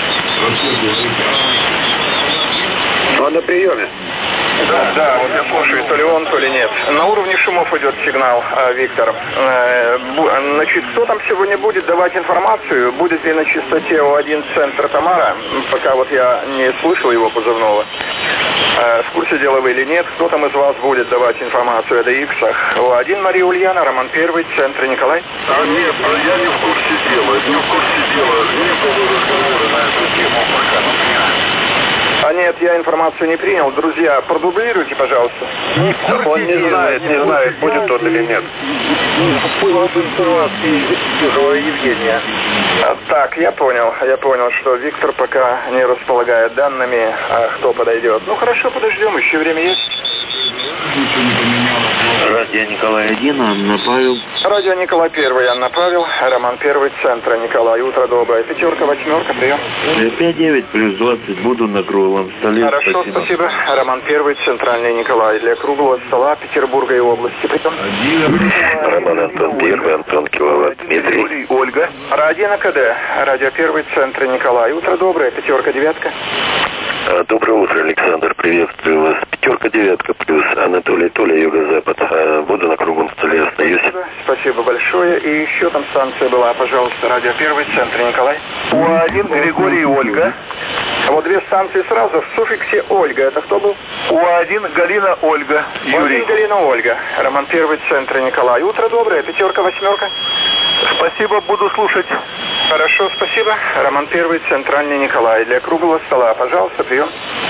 Он на приеме. Да, вот я слушаю, то ли он, то ли нет. На уровне шумов идет сигнал, Виктор. Значит, кто там сегодня будет давать информацию? Будет ли на частоте У1 центр Тамара? Пока вот я не слышал его позывного. В курсе дела вы или нет? Кто там из вас будет давать информацию о ДХ? У1 Мария Ульяна, Роман Первый, центр Николай? Нет, я не в курсе дела. Не было разговора на эту тему пока. Нет, я информацию не принял. Друзья, продублируйте, пожалуйста. Он не знает, будет тот или нет. Евгения. Так, я понял, что Виктор пока не располагает данными, кто подойдет. Ну хорошо, подождем, еще время есть. Радио Николай 1, Анна Павел. Радио Николай 1, Анна Павел. Роман Первый, центра Николай. Утро доброе. 5, 8, прием. 5-9 плюс 20. Буду на круглом столе. Хорошо, спасибо. Роман Первый, центральный Николай. Для круглого стола Петербурга и области. Прием. Роман Антон Первый, Антон Киловатт, Дмитрий. Ольга. Радио КД. Радио Первый, центр Николай. Утро доброе. 5, 9. Доброе утро, Александр. Приветствую вас. 5-9 плюс. Анатолий, Толя, Юго-Запад. Буду на круглом столе, остаюсь. Спасибо большое. И еще там станция была, пожалуйста, радио 1, центр Николай. У1 Григорий и Ольга. А вот две станции сразу, в суффиксе Ольга. Это кто был? У1 Галина Ольга. Юрий. У1 Галина Ольга. Роман 1, центр Николай. Утро доброе. 5, 8. Спасибо, буду слушать. Хорошо, спасибо. Роман 1, центральный Николай. Для круглого стола, пожалуйста, прием.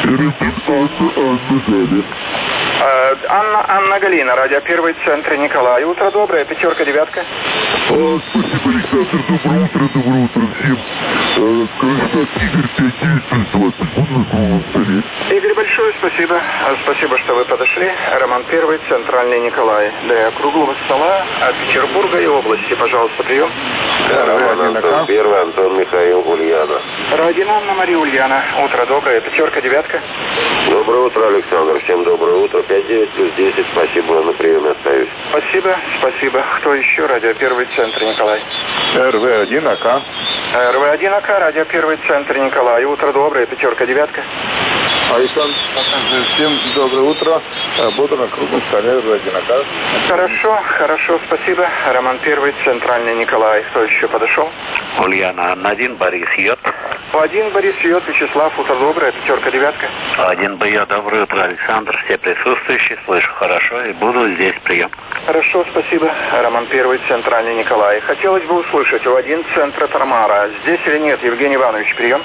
Анна Галина, радио 1, центр Николай. Утро доброе. 5, 9. Спасибо, Александр. Доброе утро всем. Скажи так, Игорь, 5-9 плюс 20. Буду на круглом столе. Игорь, большое спасибо. Спасибо, что вы подошли. Роман 1, центральный Николай. Для круглого стола от Петербурга и области, пожалуйста, прием. Роман Антон 1, Антон Михаил, Ульяна. Родина Анна Мария Ульяна. Утро доброе. 5, 9. Доброе утро, Александр. Всем доброе утро. 5-9 плюс 10. Спасибо, на приеме остаюсь. Спасибо, спасибо. Кто еще? Радио 1, центр Николай. РВ-1 АК. РВ-1 АК, радио 1, центр Николай. Утро доброе. 5, 9. Александр, всем доброе утро. Буду на круглом столе РВ-1 АК. Хорошо, спасибо. Роман 1, центральный Николай. Кто еще подошел? Ульяна, Анна-1, Борис Йод. У1 Борис Йод, Вячеслав. Утро доброе. 5, 9. У1 БЙ, доброе утро, Александр. Все присутствующие, слышу хорошо и буду здесь, прием. Хорошо, спасибо. Роман 1, центральный Николай. Хотелось бы услышать У1 центра Тармара. Здесь или нет? Евгений Иванович, прием.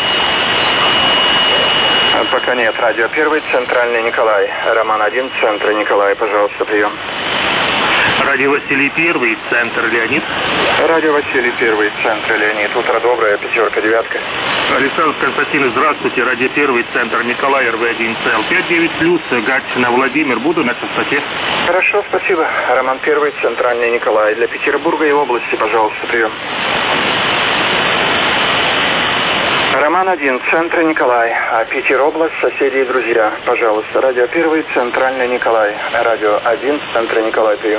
Пока нет. Радио 1, центральный Николай. Роман 1, центр Николай. Пожалуйста, прием. Радио Василий 1, центр Леонид. Радио Василий 1, центр Леонид. Утро доброе. 5, 9. Александр Константинович, здравствуйте. Радио 1, центр Николай, РВ-1 ЦЛ. 5-9 плюс, Гатчина, Владимир. Буду на частоте. Хорошо, спасибо. Роман 1, центральный Николай. Для Петербурга и области, пожалуйста, прием. Роман 1, центр Николай. Питер, область, соседи и друзья. Пожалуйста, радио 1, центральный Николай. Радио 1, центр Николай, прием.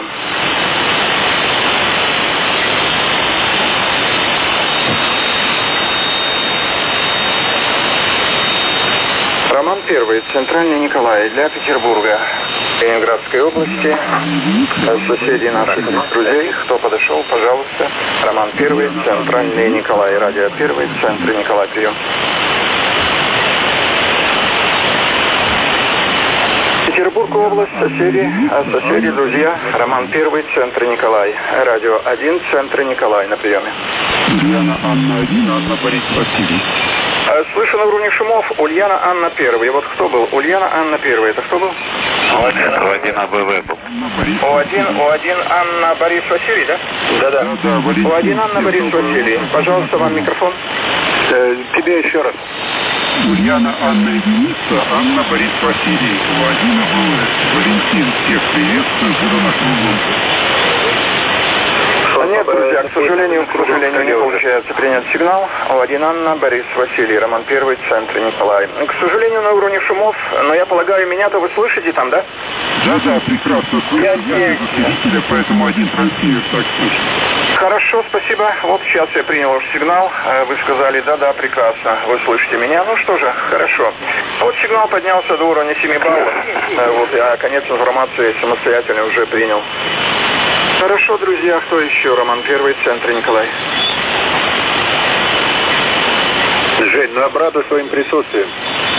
Роман 1, центральный Николай. Для Петербурга, Ленинградской области, соседей наших друзей. Кто подошел, пожалуйста. Роман 1, центральный Николай. Радио 1, центр Николай, прием. Петербург, область, соседи, друзья. Роман 1, центр Николай. Радио 1, центр Николай, на приеме. Ульяна, Анна-1, Анна, Борис, Василий. Слышу на уровне шумов. Ульяна, Анна 1. Вот кто был? Ульяна, Анна 1. Это кто был? У1 АБВ был. У1 Анна, Борис, Василий, да? Да. У1 Анна, Борис, Василий. Пожалуйста, вам микрофон. Тебе еще раз. Ульяна, Анна, единица, Анна, Борис, Василий. У1 АБВ. Валентин, всех приветствую, буду на круглом. Нет, друзья, к сожалению, не получается принять сигнал. У1 Анна, Борис, Василий, Роман 1, центр Николай. К сожалению, на уровне шумов, но я полагаю, меня-то вы слышите там, да? Да, прекрасно. Слышите, поэтому один трансмир так слышит. Хорошо, спасибо. Вот сейчас я принял ваш сигнал. Вы сказали, да, прекрасно. Вы слышите меня. Ну что же, хорошо. Вот сигнал поднялся до уровня 7 баллов. Вот я конец информации самостоятельно уже принял. Хорошо, друзья, кто еще? Роман 1, центр Николай. Жень, ну обрадуй своим присутствием.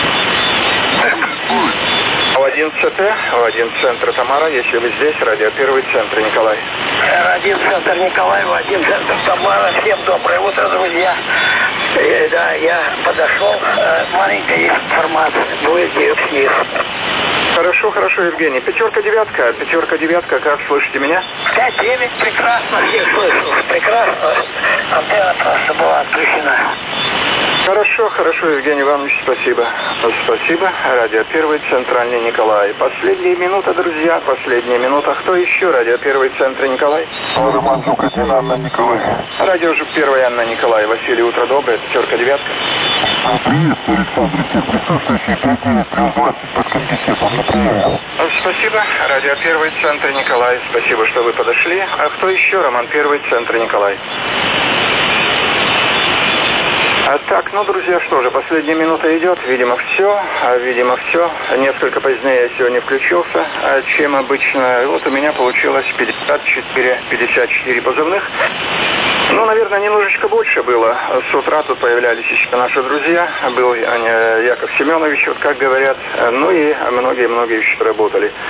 У1 ЦТ, У1 центр Тамара, если вы здесь, радио 1, центр Николай. У1 центр Николай, У1 центр Тамара. Всем доброе утро, друзья. Да, я подошел. Маленькая информация. Будет вниз. Хорошо, Евгений. 5, 9, как слышите меня? 5-9, прекрасно, всех слышу. Прекрасно. Антенна просто была отключена. Хорошо, Евгений Иванович, спасибо. Спасибо. Радио 1, центральный Николай. Последняя минута, друзья, последняя минута. Кто еще? Радио 1, центр Николай. Роман Жук-1, Анна, Николай. Радио Жук-1, Анна, Николай. Василий, утро доброе. 5, 9. Приветствую, Александр, всех присутствующих. 5-9 плюс 20. Подключите, на приеме. Спасибо. Радио 1, центр Николай. Спасибо, что вы подошли. А кто еще? Роман 1, центр Николай. Так, ну, друзья, что же, последняя минута идет, видимо, все. Несколько позднее я сегодня включился, чем обычно. Вот у меня получилось 54 позывных. Ну, наверное, немножечко больше было. С утра тут появлялись еще наши друзья. Был Яков Семенович, вот как говорят. Ну и многие еще работали.